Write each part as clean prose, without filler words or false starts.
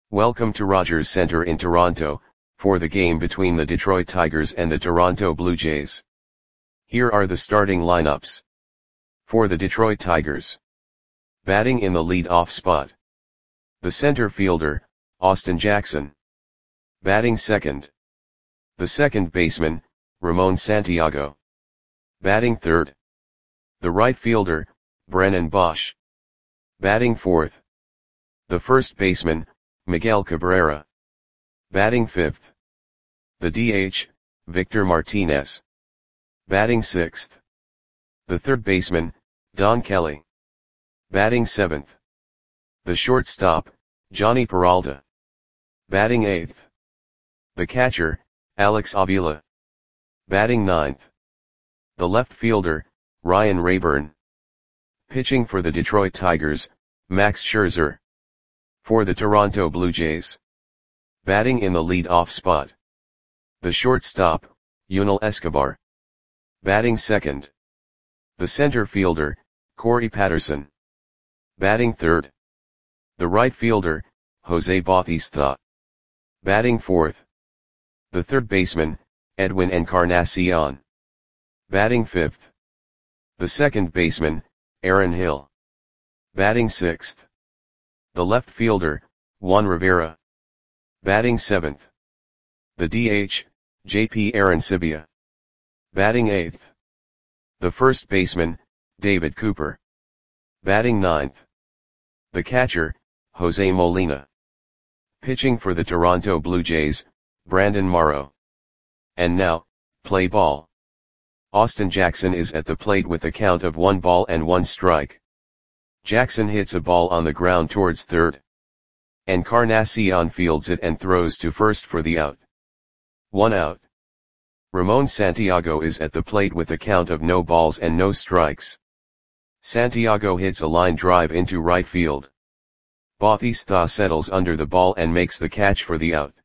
Welcome to Rogers Centre in Toronto, for the game between the Detroit Tigers and the Toronto Blue Jays. Here are the starting lineups. For the Detroit Tigers. Batting in the lead-off spot. The center fielder, Austin Jackson. Batting second. The second baseman, Ramon Santiago. Batting third. The right fielder, Brennan Boesch. Batting fourth. The first baseman, Miguel Cabrera. Batting fifth. The DH, Victor Martinez. Batting sixth. The third baseman, Don Kelly. Batting seventh. The shortstop, Jhonny Peralta. Batting eighth. The catcher, Alex Avila. Batting ninth. The left fielder, Ryan Raburn. Pitching for the Detroit Tigers, Max Scherzer. For the Toronto Blue Jays. Batting in the lead-off spot. The shortstop, Yunel Escobar. Batting second. The center fielder, Corey Patterson. Batting third. The right fielder, Jose Bautista. Batting fourth. The third baseman, Edwin Encarnacion. Batting fifth. The second baseman, Aaron Hill. Batting sixth. The left fielder, Juan Rivera. Batting seventh. The DH, J.P. Arencibia. Batting eighth. The first baseman, David Cooper. Batting ninth. The catcher, Jose Molina. Pitching for the Toronto Blue Jays, Brandon Morrow. And now, play ball. Austin Jackson is at the plate with a count of 1 strike. Jackson hits a ball on the ground towards third. Encarnacion fields it and throws to first for the out. 1 out. Ramon Santiago is at the plate with a count of no balls and no strikes. Santiago hits a line drive into right field. Bautista settles under the ball and makes the catch for the out.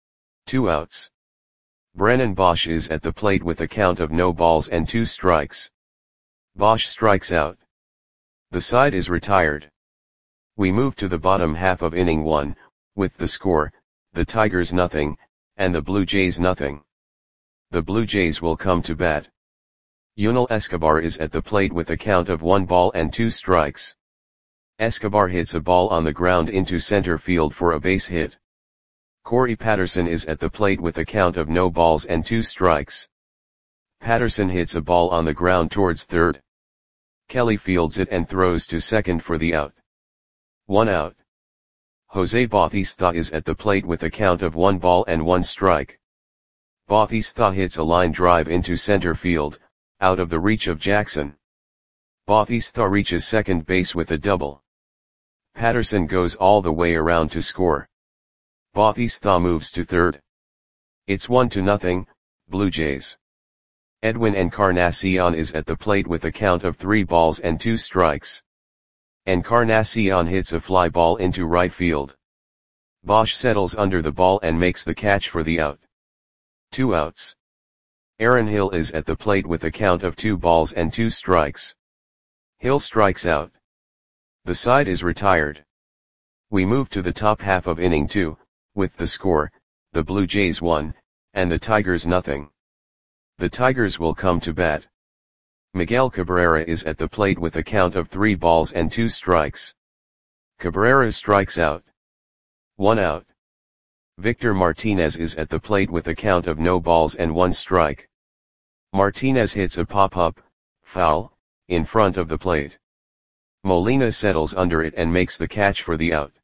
2 outs. Brennan Boesch is at the plate with a count of no balls and 2 strikes. Boesch strikes out. The side is retired. We move to the bottom half of inning 1, with the score, the Tigers nothing, and the Blue Jays nothing. The Blue Jays will come to bat. Yunel Escobar is at the plate with a count of 1 ball and 2 strikes. Escobar hits a ball on the ground into center field for a base hit. Corey Patterson is at the plate with a count of no balls and 2 strikes. Patterson hits a ball on the ground towards third. Kelly fields it and throws to second for the out. 1 out. Jose Bautista is at the plate with a count of 1 ball and 1 strike. Bautista hits a line drive into center field, out of the reach of Jackson. Bautista reaches second base with a double. Patterson goes all the way around to score. Bautista moves to third. It's 1-0, Blue Jays. Edwin Encarnacion is at the plate with a count of 3 balls and 2 strikes. Encarnacion hits a fly ball into right field. Boesch settles under the ball and makes the catch for the out. 2 outs. Aaron Hill is at the plate with a count of 2 balls and 2 strikes. Hill strikes out. The side is retired. We move to the top half of inning 2, with the score, the Blue Jays 1, and the Tigers nothing. The Tigers will come to bat. Miguel Cabrera is at the plate with a count of 3 balls and 2 strikes. Cabrera strikes out. 1 out. Victor Martinez is at the plate with a count of no balls and 1 strike. Martinez hits a pop-up, foul, in front of the plate. Molina settles under it and makes the catch for the out.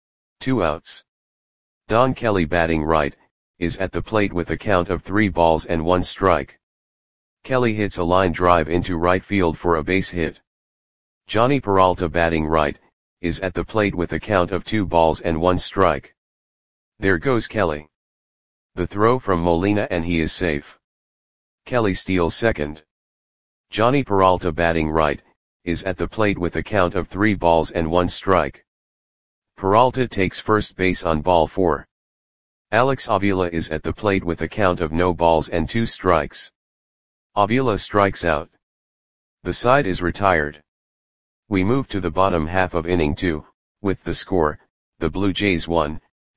2 outs. Don Kelly batting right, is at the plate with a count of 3 balls and 1 strike. Kelly hits a line drive into right field for a base hit. Jhonny Peralta batting right, is at the plate with a count of 2 balls and 1 strike. There goes Kelly. The throw from Molina and he is safe. Kelly steals second. Jhonny Peralta batting right, is at the plate with a count of 3 balls and 1 strike. Peralta takes first base on ball 4. Alex Avila is at the plate with a count of no balls and 2 strikes. Avila strikes out. The side is retired. We move to the bottom half of inning 2, with the score, the Blue Jays 1,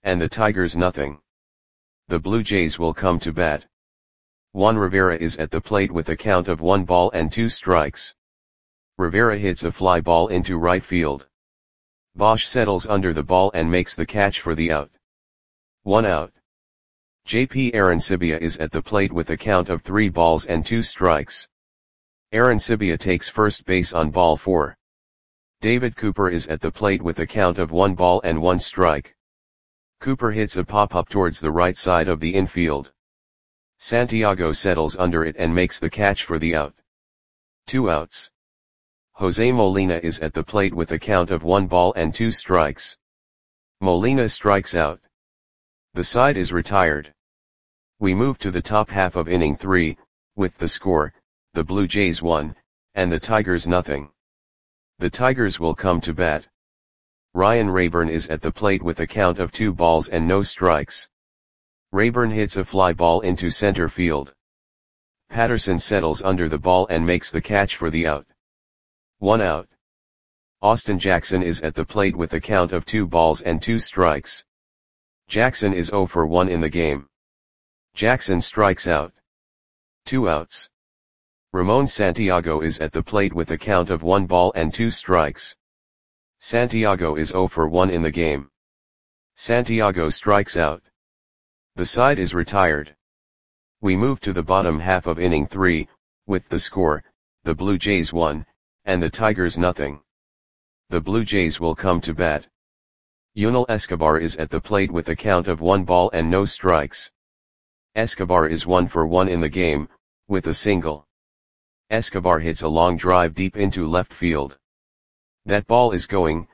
and the Tigers nothing. The Blue Jays will come to bat. Juan Rivera is at the plate with a count of 1 ball and 2 strikes. Rivera hits a fly ball into right field. Bosch settles under the ball and makes the catch for the out. 1 out. JP Arancibia is at the plate with a count of 3 balls and 2 strikes. Arancibia takes first base on ball 4. David Cooper is at the plate with a count of 1 ball and 1 strike. Cooper hits a pop-up towards the right side of the infield. Santiago settles under it and makes the catch for the out. 2 outs. Jose Molina is at the plate with a count of 1 ball and 2 strikes. Molina strikes out. The side is retired. We move to the top half of inning 3, with the score, the Blue Jays 1, and the Tigers nothing. The Tigers will come to bat. Ryan Rayburn is at the plate with a count of 2 balls and no strikes. Rayburn hits a fly ball into center field. Patterson settles under the ball and makes the catch for the out. 1 out. Austin Jackson is at the plate with a count of 2 balls and 2 strikes. Jackson is 0 for 1 in the game. Jackson strikes out. 2 outs. Ramon Santiago is at the plate with a count of 1 ball and 2 strikes. Santiago is 0 for 1 in the game. Santiago strikes out. The side is retired. We move to the bottom half of inning 3, with the score, the Blue Jays 1, and the Tigers nothing. The Blue Jays will come to bat. Yunel Escobar is at the plate with a count of 1 ball and no strikes. Escobar is 1 for 1 in the game, with a single. Escobar hits a long drive deep into left field. That ball is gone.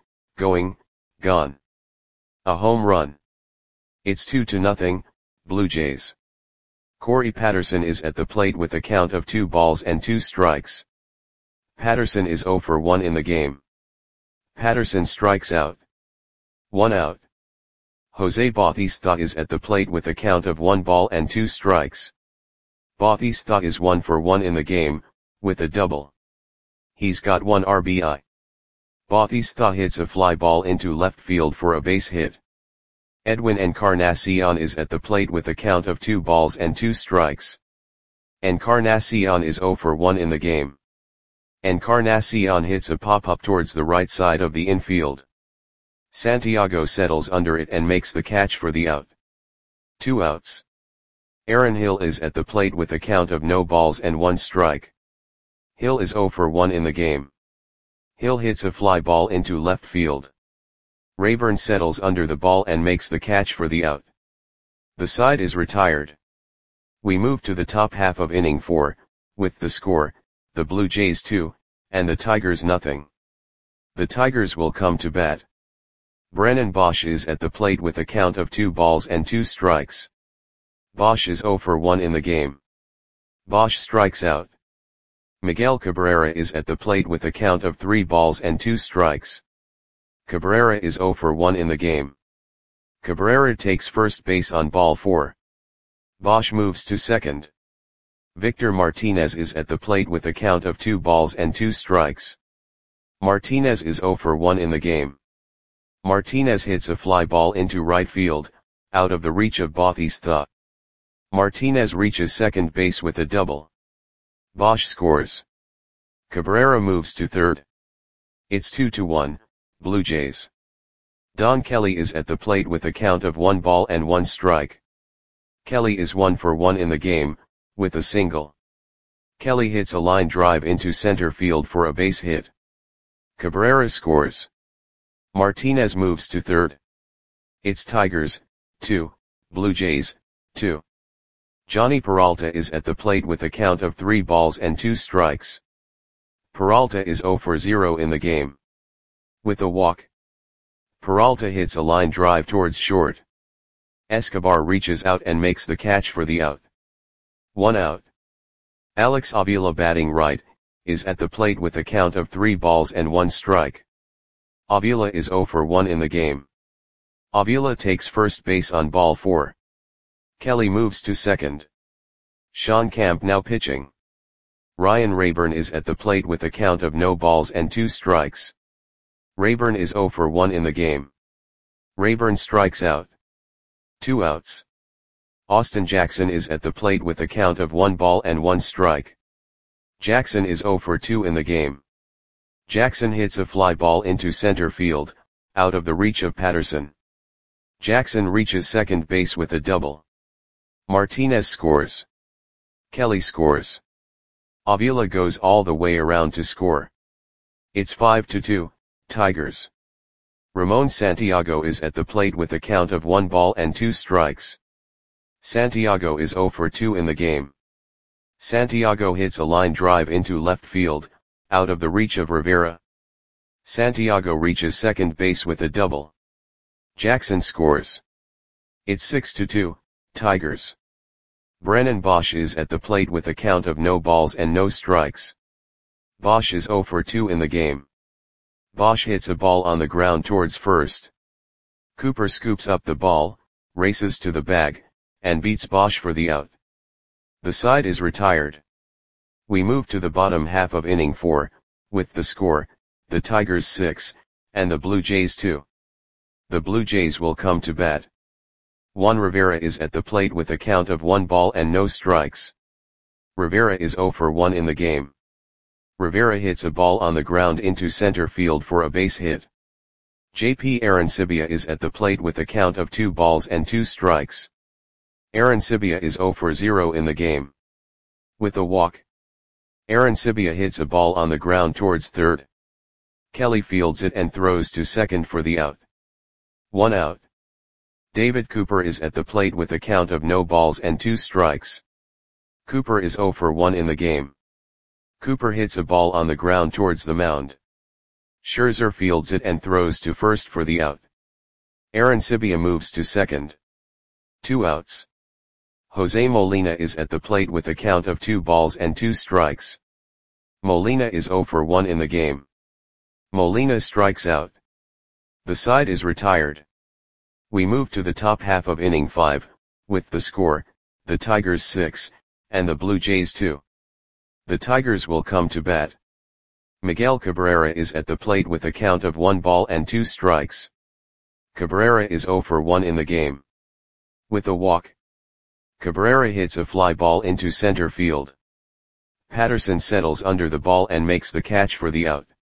A home run. It's 2-0, Blue Jays. Corey Patterson is at the plate with a count of 2 balls and 2 strikes. Patterson is 0 for 1 in the game. Patterson strikes out. 1 out. Jose Bautista is at the plate with a count of 1 ball and 2 strikes. Bautista is 1 for 1 in the game, with a double. He's got 1 RBI. Bautista hits a fly ball into left field for a base hit. Edwin Encarnacion is at the plate with a count of 2 balls and 2 strikes. Encarnacion is 0 for 1 in the game. Encarnacion hits a pop-up towards the right side of the infield. Santiago settles under it and makes the catch for the out. 2 outs. Aaron Hill is at the plate with a count of no balls and 1 strike. Hill is 0 for 1 in the game. Hill hits a fly ball into left field. Rayburn settles under the ball and makes the catch for the out. The side is retired. We move to the top half of inning 4, with the score, the Blue Jays 2, and the Tigers nothing. The Tigers will come to bat. Brennan Bosch is at the plate with a count of 2 balls and 2 strikes. Bosch is 0 for 1 in the game. Bosch strikes out. Miguel Cabrera is at the plate with a count of 3 balls and 2 strikes. Cabrera is 0 for 1 in the game. Cabrera takes first base on ball 4. Bosch moves to second. Victor Martinez is at the plate with a count of 2 balls and 2 strikes. Martinez is 0 for 1 in the game. Martinez hits a fly ball into right field, out of the reach of Bautista. Martinez reaches second base with a double. Bosch scores. Cabrera moves to third. It's 2-1, Blue Jays. Don Kelly is at the plate with a count of 1 ball and 1 strike. Kelly is 1 for 1 in the game, with a single. Kelly hits a line drive into center field for a base hit. Cabrera scores. Martinez moves to third. It's Tigers, 2, Blue Jays, 2. Johnny Peralta is at the plate with a count of 3 balls and 2 strikes. Peralta is 0 for 0 in the game. With a walk. Peralta hits a line drive towards short. Escobar reaches out and makes the catch for the out. 1 out. Alex Avila, batting right, is at the plate with a count of 3 balls and 1 strike. Avila is 0 for 1 in the game. Avila takes first base on ball 4. Kelly moves to second. Sean Camp now pitching. Ryan Rayburn is at the plate with a count of no balls and 2 strikes. Rayburn is 0 for 1 in the game. Rayburn strikes out. 2 outs. Austin Jackson is at the plate with a count of 1 ball and 1 strike. Jackson is 0 for 2 in the game. Jackson hits a fly ball into center field, out of the reach of Patterson. Jackson reaches second base with a double. Martinez scores. Kelly scores. Avila goes all the way around to score. It's 5-2, Tigers. Ramon Santiago is at the plate with a count of 1 ball and 2 strikes. Santiago is 0 for 2 in the game. Santiago hits a line drive into left field, out of the reach of Rivera. Santiago reaches second base with a double. Jackson scores. It's 6-2, Tigers. Brennan Bosch is at the plate with a count of no balls and no strikes. Bosch is 0 for 2 in the game. Bosch hits a ball on the ground towards first. Cooper scoops up the ball, races to the bag, and beats Bosch for the out. The side is retired. We move to the bottom half of inning 4, with the score, the Tigers 6, and the Blue Jays 2. The Blue Jays will come to bat. Juan Rivera is at the plate with a count of 1 ball and no strikes. Rivera is 0 for 1 in the game. Rivera hits a ball on the ground into center field for a base hit. JP Arancibia is at the plate with a count of 2 balls and 2 strikes. Arancibia is 0 for 0 in the game. With a walk. Arancibia hits a ball on the ground towards third. Kelly fields it and throws to second for the out. 1 out. David Cooper is at the plate with a count of no balls and 2 strikes. Cooper is 0 for 1 in the game. Cooper hits a ball on the ground towards the mound. Scherzer fields it and throws to first for the out. Arancibia moves to second. 2 outs. Jose Molina is at the plate with a count of 2 balls and 2 strikes. Molina is 0 for 1 in the game. Molina strikes out. The side is retired. We move to the top half of inning 5, with the score, the Tigers 6, and the Blue Jays 2. The Tigers will come to bat. Miguel Cabrera is at the plate with a count of 1 ball and 2 strikes. Cabrera is 0 for 1 in the game. With a walk. Cabrera hits a fly ball into center field. Patterson settles under the ball and makes the catch for the out.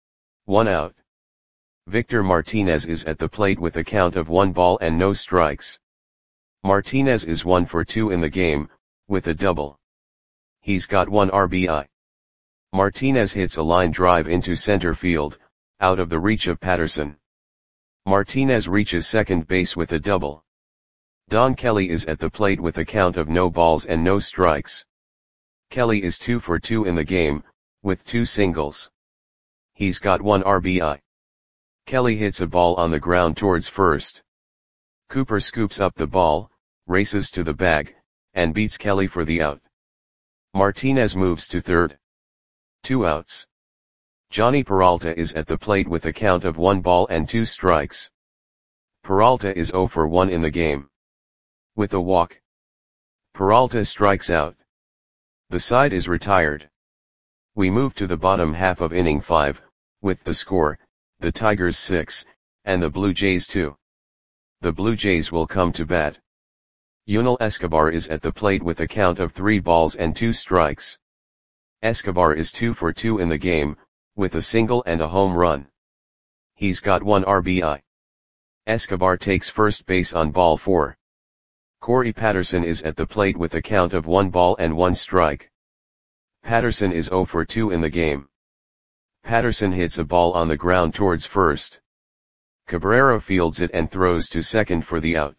1 out. Victor Martinez is at the plate with a count of 1 ball and no strikes. Martinez is 1 for 2 in the game, with a double. He's got 1 RBI. Martinez hits a line drive into center field, out of the reach of Patterson. Martinez reaches second base with a double. Don Kelly is at the plate with a count of no balls and no strikes. Kelly is 2 for 2 in the game, with 2 singles. He's got 1 RBI. Kelly hits a ball on the ground towards first. Cooper scoops up the ball, races to the bag, and beats Kelly for the out. Martinez moves to third. 2 outs. Johnny Peralta is at the plate with a count of 1 ball and 2 strikes. Peralta is 0 for 1 in the game. With a walk. Peralta strikes out. The side is retired. We move to the bottom half of inning 5, with the score, the Tigers 6, and the Blue Jays 2. The Blue Jays will come to bat. Yunel Escobar is at the plate with a count of 3 balls and 2 strikes. Escobar is 2 for 2 in the game, with a single and a home run. He's got 1 RBI. Escobar takes first base on ball 4. Corey Patterson is at the plate with a count of 1 ball and 1 strike. Patterson is 0 for 2 in the game. Patterson hits a ball on the ground towards first. Cabrera fields it and throws to second for the out.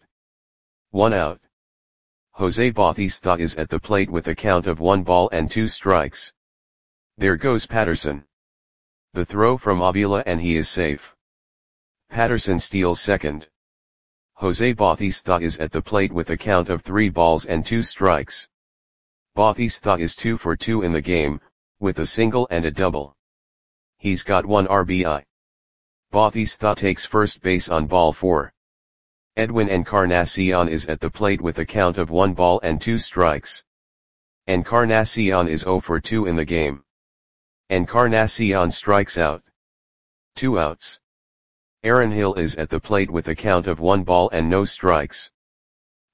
1 out. Jose Bautista is at the plate with a count of 1 ball and 2 strikes. There goes Patterson. The throw from Avila and he is safe. Patterson steals second. Jose Bautista is at the plate with a count of 3 balls and 2 strikes. Bautista is 2 for 2 in the game, with a single and a double. He's got 1 RBI. Bautista takes first base on ball 4. Edwin Encarnacion is at the plate with a count of 1 ball and 2 strikes. Encarnacion is 0 for 2 in the game. Encarnacion strikes out. 2 outs. Aaron Hill is at the plate with a count of 1 ball and no strikes.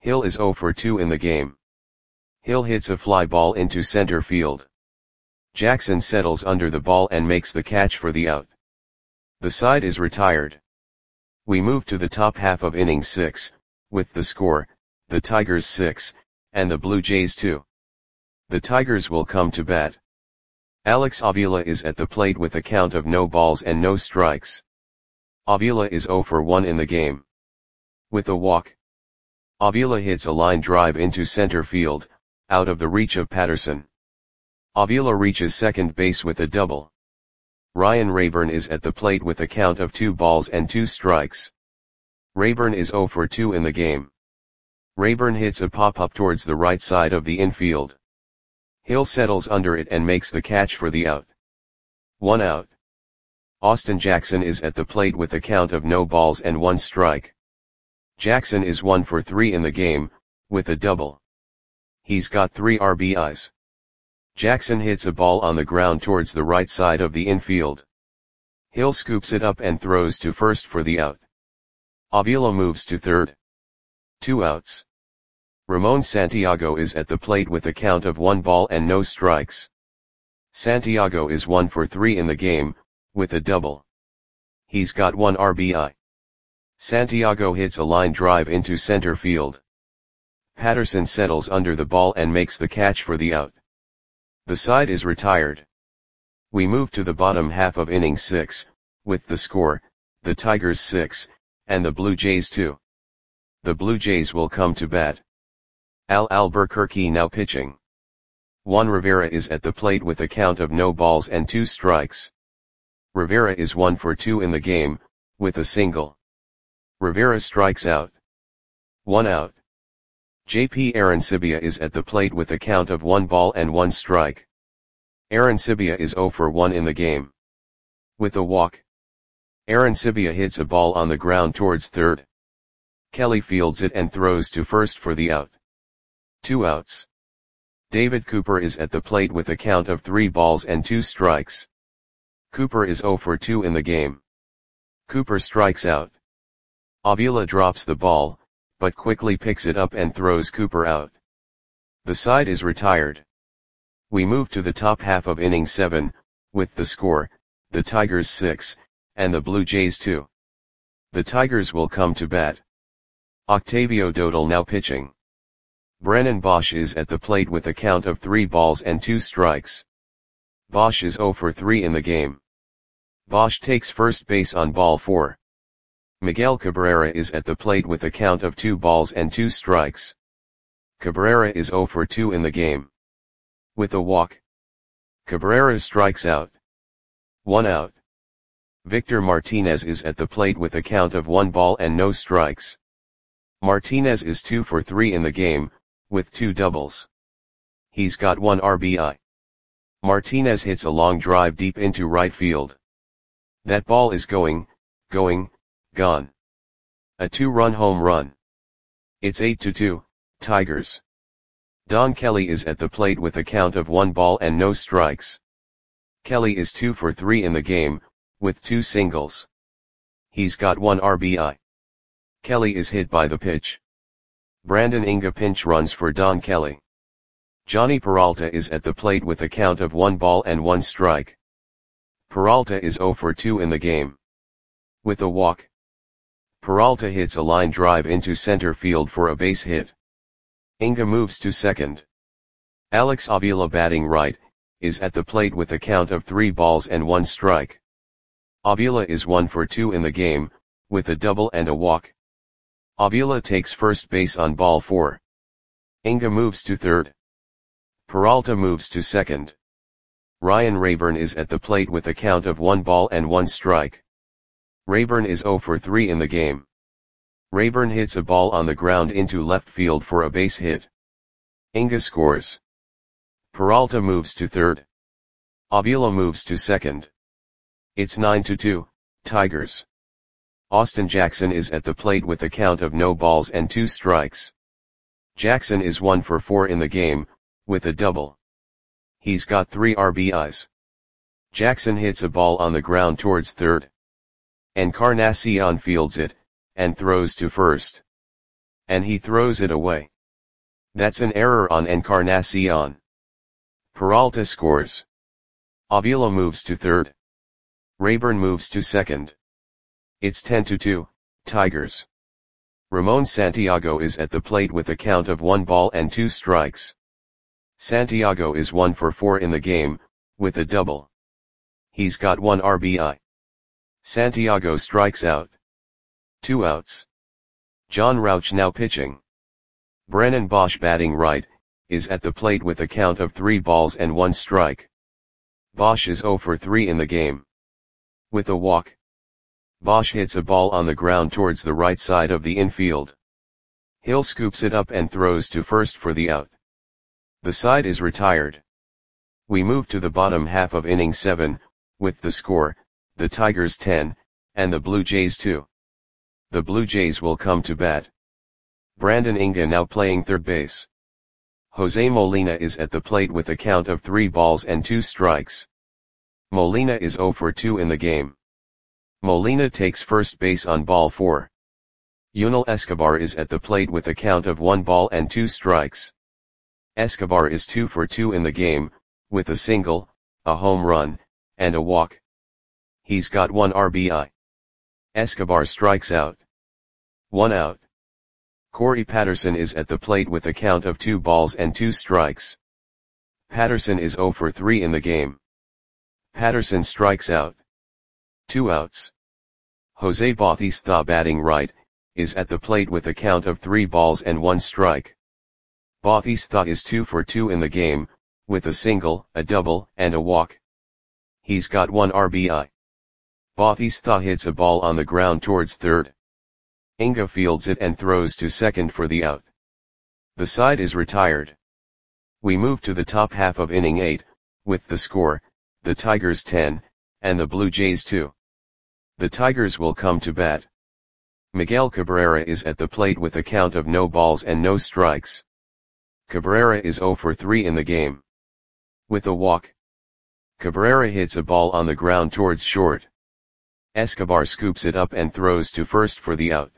Hill is 0 for 2 in the game. Hill hits a fly ball into center field. Jackson settles under the ball and makes the catch for the out. The side is retired. We move to the top half of inning 6, with the score, the Tigers 6, and the Blue Jays 2. The Tigers will come to bat. Alex Avila is at the plate with a count of no balls and no strikes. Avila is 0 for 1 in the game. With a walk. Avila hits a line drive into center field, out of the reach of Patterson. Avila reaches second base with a double. Ryan Rayburn is at the plate with a count of 2 balls and 2 strikes. Rayburn is 0 for 2 in the game. Rayburn hits a pop-up towards the right side of the infield. Hill settles under it and makes the catch for the out. 1 out. Austin Jackson is at the plate with a count of no balls and 1 strike. Jackson is 1 for 3 in the game, with a double. He's got 3 RBIs. Jackson hits a ball on the ground towards the right side of the infield. Hill scoops it up and throws to first for the out. Avila moves to third. 2 outs. Ramon Santiago is at the plate with a count of 1 ball and no strikes. Santiago is 1 for 3 in the game, with a double. He's got 1 RBI. Santiago hits a line drive into center field. Patterson settles under the ball and makes the catch for the out. The side is retired. We move to the bottom half of inning 6, with the score, the Tigers 6, and the Blue Jays 2. The Blue Jays will come to bat. Al Albuquerque now pitching. Juan Rivera is at the plate with a count of no balls and 2 strikes. Rivera is 1 for 2 in the game, with a single. Rivera strikes out. 1 out. JP Arancibia is at the plate with a count of 1 ball and 1 strike. Arancibia is 0 for 1 in the game. With a walk. Arancibia hits a ball on the ground towards third. Kelly fields it and throws to first for the out. 2 outs. David Cooper is at the plate with a count of 3 balls and 2 strikes. Cooper is 0 for 2 in the game. Cooper strikes out. Avila drops the ball, but quickly picks it up and throws Cooper out. The side is retired. We move to the top half of inning 7, with the score, the Tigers 6, and the Blue Jays 2. The Tigers will come to bat. Octavio Dodal now pitching. Brennan Bosch is at the plate with a count of 3 balls and 2 strikes. Bosch is 0 for 3 in the game. Bosch takes first base on ball 4. Miguel Cabrera is at the plate with a count of 2 balls and 2 strikes. Cabrera is 0 for 2 in the game. With a walk. Cabrera strikes out. 1 out. Victor Martinez is at the plate with a count of 1 ball and no strikes. Martinez is 2 for 3 in the game, with 2 doubles. He's got 1 RBI. Martinez hits a long drive deep into right field. That ball is gone. A 2-run home run. It's 8-2, Tigers. Don Kelly is at the plate with a count of 1 ball and no strikes. Kelly is 2 for 3 in the game, with 2 singles. He's got 1 RBI. Kelly is hit by the pitch. Brandon Inga pinch runs for Don Kelly. Johnny Peralta is at the plate with a count of 1 ball and 1 strike. Peralta is 0 for 2 in the game. With a walk. Peralta hits a line drive into center field for a base hit. Inga moves to second. Alex Avila batting right, is at the plate with a count of 3 balls and 1 strike. Avila is 1 for 2 in the game, with a double and a walk. Avila takes first base on ball 4. Inga moves to third. Peralta moves to second. Ryan Rayburn is at the plate with a count of 1 ball and 1 strike. Rayburn is 0 for 3 in the game. Rayburn hits a ball on the ground into left field for a base hit. Inga scores. Peralta moves to third. Avila moves to second. It's 9-2, Tigers. Austin Jackson is at the plate with a count of no balls and 2 strikes. Jackson is 1 for 4 in the game, with a double. He's got 3 RBIs. Jackson hits a ball on the ground towards third. Encarnacion fields it, and throws to first. And he throws it away. That's an error on Encarnacion. Peralta scores. Avila moves to third. Rayburn moves to second. It's 10-2, Tigers. Ramon Santiago is at the plate with a count of 1 ball and 2 strikes. Santiago is 1 for 4 in the game, with a double. He's got 1 RBI. Santiago strikes out. 2 outs. John Rauch now pitching. Brennan Bosch batting right, is at the plate with a count of 3 balls and 1 strike. Bosch is 0 for 3 in the game. With a walk. Bosch hits a ball on the ground towards the right side of the infield. Hill scoops it up and throws to first for the out. The side is retired. We move to the bottom half of inning 7, with the score, the Tigers 10, and the Blue Jays 2. The Blue Jays will come to bat. Brandon Inga now playing third base. Jose Molina is at the plate with a count of 3 balls and 2 strikes. Molina is 0 for 2 in the game. Molina takes first base on ball 4. Yunel Escobar is at the plate with a count of 1 ball and 2 strikes. Escobar is 2 for 2 in the game, with a single, a home run, and a walk. He's got 1 RBI. Escobar strikes out. 1 out. Corey Patterson is at the plate with a count of 2 balls and 2 strikes. Patterson is 0 for 3 in the game. Patterson strikes out. 2 outs. Jose Bautista batting right, is at the plate with a count of 3 balls and 1 strike. Bautista is 2 for 2 in the game, with a single, a double, and a walk. He's got 1 RBI. Bautista hits a ball on the ground towards third. Inga fields it and throws to second for the out. The side is retired. We move to the top half of inning 8, with the score, the Tigers 10, and the Blue Jays 2. The Tigers will come to bat. Miguel Cabrera is at the plate with a count of no balls and no strikes. Cabrera is 0 for 3 in the game. With a walk. Cabrera hits a ball on the ground towards short. Escobar scoops it up and throws to first for the out.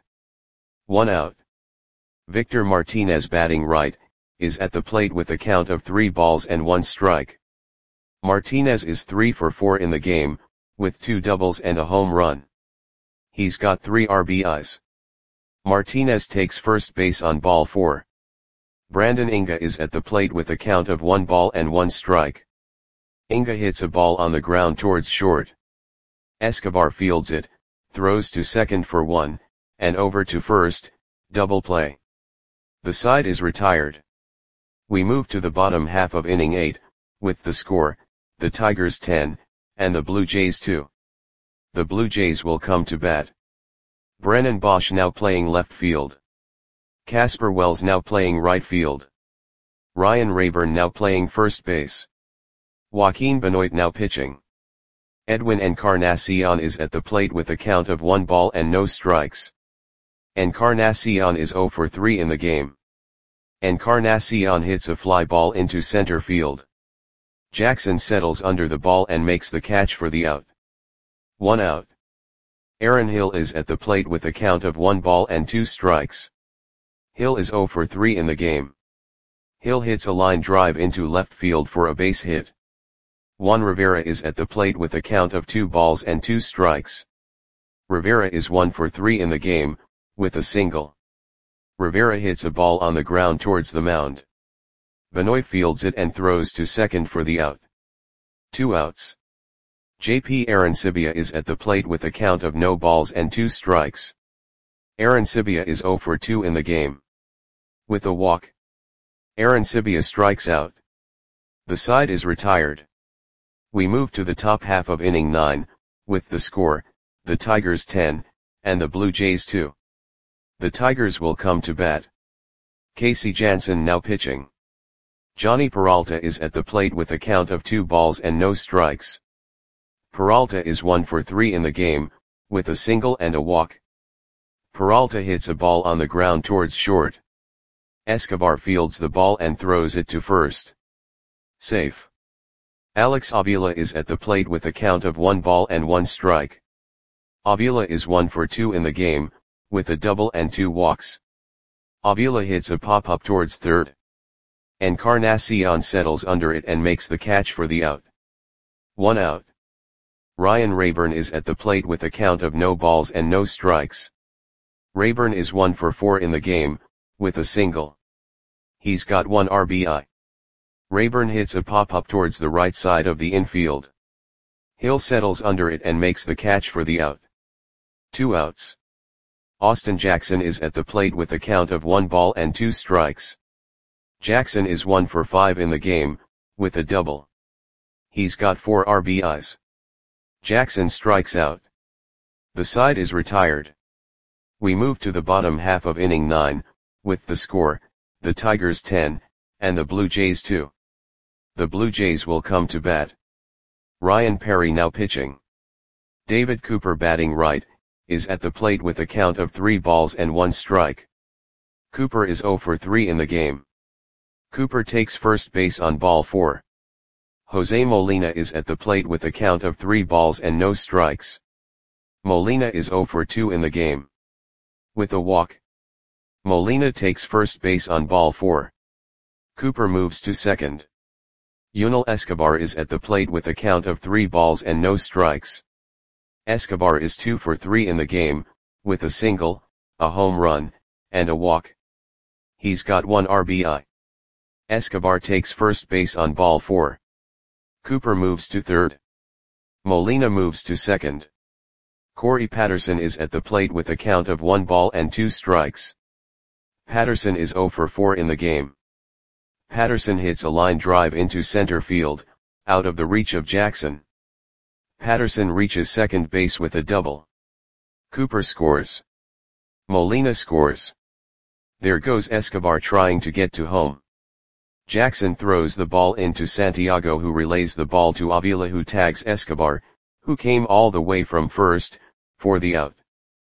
1 out. Victor Martinez batting right, is at the plate with a count of 3 balls and 1 strike. Martinez is 3 for 4 in the game, with 2 doubles and a home run. He's got 3 RBIs. Martinez takes first base on ball 4. Brandon Inga is at the plate with a count of 1 ball and 1 strike. Inga hits a ball on the ground towards short. Escobar fields it, throws to second for 1, and over to first, double play. The side is retired. We move to the bottom half of inning 8, with the score, the Tigers 10, and the Blue Jays 2. The Blue Jays will come to bat. Brennan Bosch now playing left field. Casper Wells now playing right field. Ryan Rayburn now playing first base. Joaquin Benoit now pitching. Edwin Encarnacion is at the plate with a count of 1 ball and no strikes. Encarnacion is 0 for 3 in the game. Encarnacion hits a fly ball into center field. Jackson settles under the ball and makes the catch for the out. 1 out. Aaron Hill is at the plate with a count of 1 ball and 2 strikes. Hill is 0 for 3 in the game. Hill hits a line drive into left field for a base hit. Juan Rivera is at the plate with a count of 2 balls and 2 strikes. Rivera is 1 for 3 in the game, with a single. Rivera hits a ball on the ground towards the mound. Benoit fields it and throws to second for the out. 2 outs. JP Arancibia is at the plate with a count of no balls and 2 strikes. Arancibia is 0 for 2 in the game. With a walk. Arancibia strikes out. The side is retired. We move to the top half of inning 9, with the score, the Tigers 10, and the Blue Jays 2. The Tigers will come to bat. Casey Jansen now pitching. Johnny Peralta is at the plate with a count of 2 balls and no strikes. Peralta is 1 for 3 in the game, with a single and a walk. Peralta hits a ball on the ground towards short. Escobar fields the ball and throws it to first. Safe. Alex Avila is at the plate with a count of 1 ball and 1 strike. Avila is 1 for 2 in the game, with a double and 2 walks. Avila hits a pop-up towards third. Encarnacion settles under it and makes the catch for the out. 1 out. Ryan Rayburn is at the plate with a count of no balls and no strikes. Rayburn is 1 for 4 in the game, with a single. He's got 1 RBI. Rayburn hits a pop-up towards the right side of the infield. Hill settles under it and makes the catch for the out. 2 outs. Austin Jackson is at the plate with a count of 1 ball and 2 strikes. Jackson is 1 for 5 in the game, with a double. He's got 4 RBIs. Jackson strikes out. The side is retired. We move to the bottom half of inning 9, with the score, the Tigers 10, and the Blue Jays 2. The Blue Jays will come to bat. Ryan Perry now pitching. David Cooper batting right, is at the plate with a count of 3 balls and 1 strike. Cooper is 0 for 3 in the game. Cooper takes first base on ball 4. Jose Molina is at the plate with a count of 3 balls and no strikes. Molina is 0 for 2 in the game. With a walk, Molina takes first base on ball 4. Cooper moves to second. Yunel Escobar is at the plate with a count of 3 balls and no strikes. Escobar is 2 for 3 in the game, with a single, a home run, and a walk. He's got 1 RBI. Escobar takes first base on ball 4. Cooper moves to third. Molina moves to second. Corey Patterson is at the plate with a count of 1 ball and 2 strikes. Patterson is 0 for 4 in the game. Patterson hits a line drive into center field, out of the reach of Jackson. Patterson reaches second base with a double. Cooper scores. Molina scores. There goes Escobar trying to get to home. Jackson throws the ball into Santiago, who relays the ball to Avila, who tags Escobar, who came all the way from first, for the out.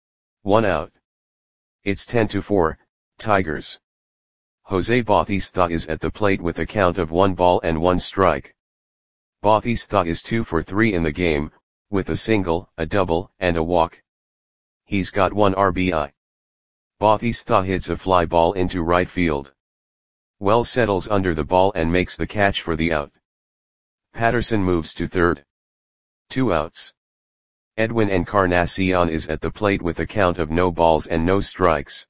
1 out. It's 10-4, Tigers. Jose Bautista is at the plate with a count of 1 ball and 1 strike. Bautista is 2 for 3 in the game, with a single, a double, and a walk. He's got 1 RBI. Bautista hits a fly ball into right field. Wells settles under the ball and makes the catch for the out. Patterson moves to third. 2 outs. Edwin Encarnacion is at the plate with a count of no balls and no strikes.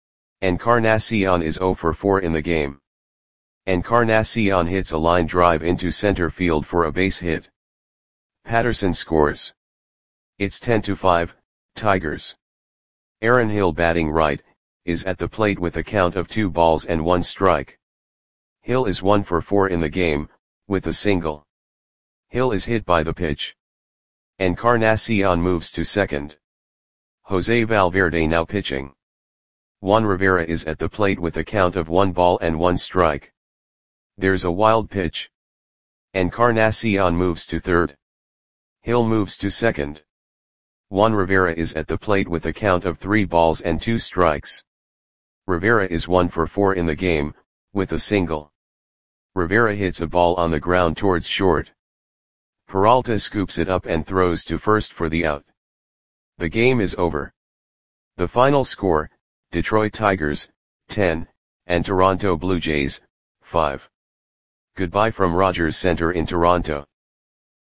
Encarnacion is 0 for 4 in the game. Encarnacion hits a line drive into center field for a base hit. Patterson scores. It's 10-5, Tigers. Aaron Hill batting right, is at the plate with a count of 2 balls and 1 strike. Hill is 1 for 4 in the game, with a single. Hill is hit by the pitch. Encarnacion moves to second. Jose Valverde now pitching. Juan Rivera is at the plate with a count of 1 ball and 1 strike. There's a wild pitch. Encarnacion moves to third. Hill moves to second. Juan Rivera is at the plate with a count of 3 balls and 2 strikes. Rivera is 1 for 4 in the game, with a single. Rivera hits a ball on the ground towards short. Peralta scoops it up and throws to first for the out. The game is over. The final score, Detroit Tigers, 10, and Toronto Blue Jays, 5. Goodbye from Rogers Centre in Toronto.